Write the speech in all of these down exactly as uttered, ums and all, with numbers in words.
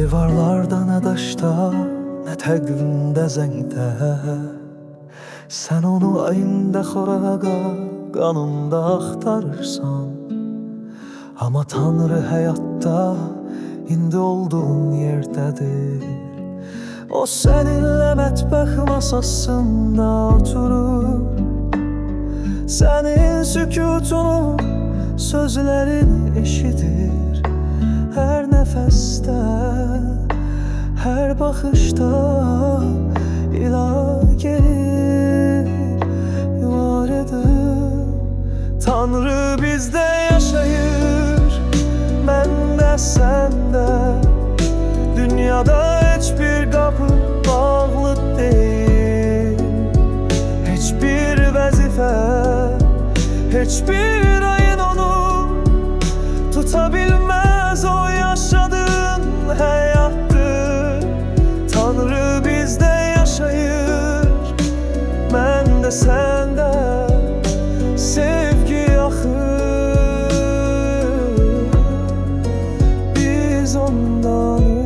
divarlarda, nə daşda, nə təqvimdə, zəngdə. Sən onu ayında, xorağa, qanında axtarırsan. Amma Tanrı həyatda indi olduğun yerdədir. O səninlə mətbəx masasında oturur, sənin sükutunu, sözlərini eşidir. Hər nəfəsdə, hər baxışda ilah gelir, var edir. Tanrı bizdə yaşayır, məndə, səndə. Dünyada heç bir qapı bağlı deyil, heç bir vəzifə, heç bir ayın onu tuta bilməz. O yaşadığın həyatdır. Tanrı bizdə yaşayır, məndə, səndə. Sevgi axır, biz ondanıq.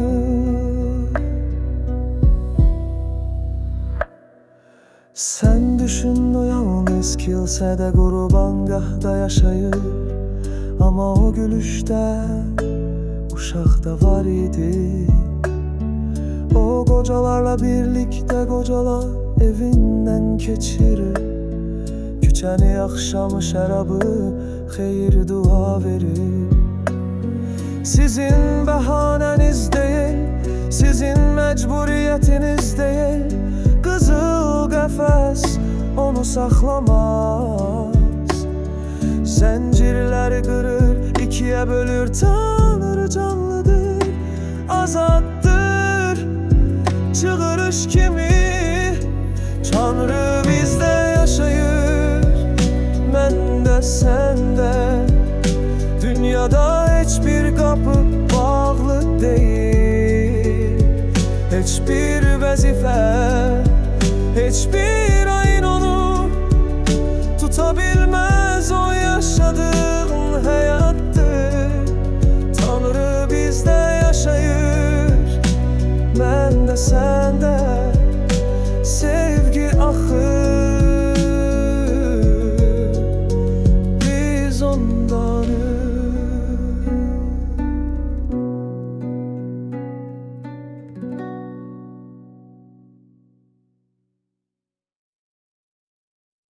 Sən düşün, o yalnız kilsədə, qurbangahda yaşayır. Amma o gülüşdə uşaqda var idi. O qocalarla birlikdə qocalar evindən keçirir. Küçəni, axşamı, şərabı, xeyir dua verir. Sizin bəhanəniz deyil, sizin məcburiyyətiniz deyil. Qızıl qəfəs onu saxlamaz. Zəncirləri qırır, ikiyə bölür. Tanrı canlıdır, azaddır, çığırış kimi. Tanrı bizdə yaşayır, məndə, səndə. Dünyada heç bir qapı bağlı deyil, heç bir vəzifə, heç bir